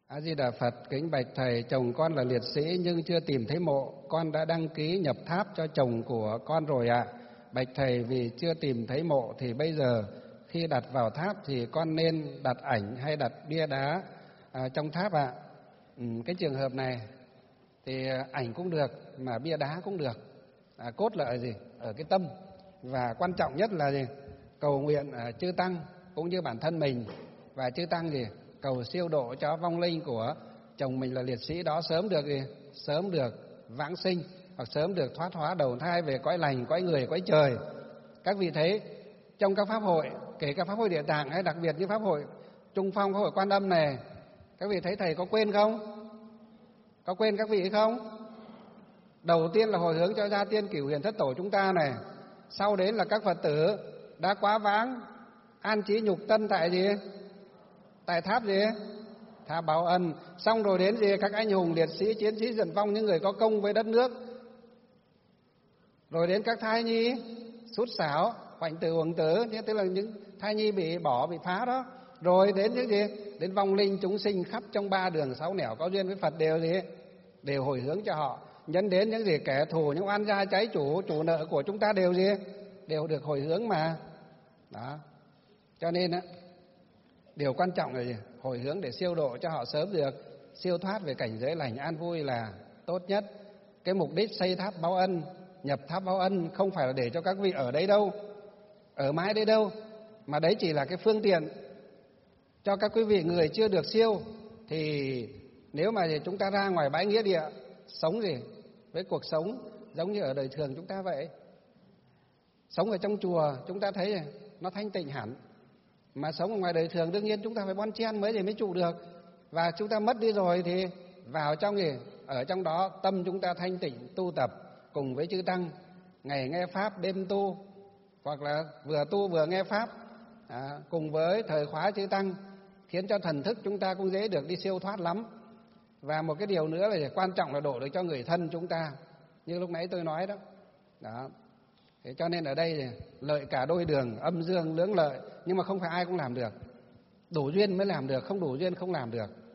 A Di Đà Phật. Kính bạch thầy, chồng con là liệt sĩ nhưng chưa tìm thấy mộ, con đã đăng ký nhập tháp cho chồng của con rồi ạ. Bạch thầy, vì chưa tìm thấy mộ thì bây giờ khi đặt vào tháp thì con nên đặt ảnh hay đặt bia đá trong tháp ạ? Cái trường hợp này thì ảnh cũng được mà bia đá cũng được. Cốt là ở gì? Ở cái tâm. Và quan trọng nhất là gì? Cầu nguyện chư tăng cũng như bản thân mình, và chư tăng gì? Cầu siêu độ cho vong linh của chồng mình là liệt sĩ đó sớm được gì? Sớm được vãng sinh, hoặc sớm được thoát hóa đầu thai về cõi lành, cõi người, cõi trời. Các vị thấy trong các pháp hội, kể cả pháp hội Địa Tạng hay đặc biệt như pháp hội Trung Phong, pháp hội Quan Âm này, các vị thấy thầy có quên không? Có quên các vị không? Đầu tiên là hồi hướng cho gia tiên cửu hiền thất tổ chúng ta này, sau đến là các Phật tử đã quá vãng an trí nhục tân tại gì? Tại tháp gì? Tháp Báo Ân. Xong rồi đến gì? Các anh hùng liệt sĩ, chiến sĩ Diệm Vong, những người có công với đất nước. Rồi đến các thai nhi sút sảo, hoạnh tử, uổng tử, tức là những thai nhi bị bỏ, bị phá đó. Rồi đến những gì? Đến vong linh chúng sinh khắp trong ba đường sáu nẻo có duyên với Phật đều gì? Đều hồi hướng cho họ. Nhấn đến những gì? Kẻ thù, những oan gia trái chủ, chủ nợ của chúng ta đều gì? Đều được hồi hướng mà. Đó. Cho nên á, điều quan trọng là gì? Hồi hướng để siêu độ cho họ sớm được siêu thoát về cảnh giới lành an vui là tốt nhất. Cái mục đích xây tháp Báo Ân, nhập tháp Báo Ân không phải là để cho các vị ở đấy đâu, ở mãi đấy đâu, mà đấy chỉ là cái phương tiện cho các quý vị người chưa được siêu. Thì nếu mà chúng ta ra ngoài bãi nghĩa địa sống gì với cuộc sống giống như ở đời thường chúng ta vậy, sống ở trong chùa chúng ta thấy nó thanh tịnh hẳn, mà sống ở ngoài đời thường đương nhiên chúng ta phải bon chen mới trụ được. Và chúng ta mất đi rồi thì vào trong gì? Ở trong đó tâm chúng ta thanh tịnh tu tập cùng với chư tăng, ngày nghe pháp đêm tu, hoặc là vừa tu vừa nghe pháp, cùng với thời khóa chư tăng, khiến cho thần thức chúng ta cũng dễ được đi siêu thoát lắm. Và một cái điều nữa là quan trọng là độ được cho người thân chúng ta, như lúc nãy tôi nói đó. Đó. Thế cho nên ở đây lợi cả đôi đường, âm dương lưỡng lợi, nhưng mà không phải ai cũng làm được. Đủ duyên mới làm được, không đủ duyên không làm được.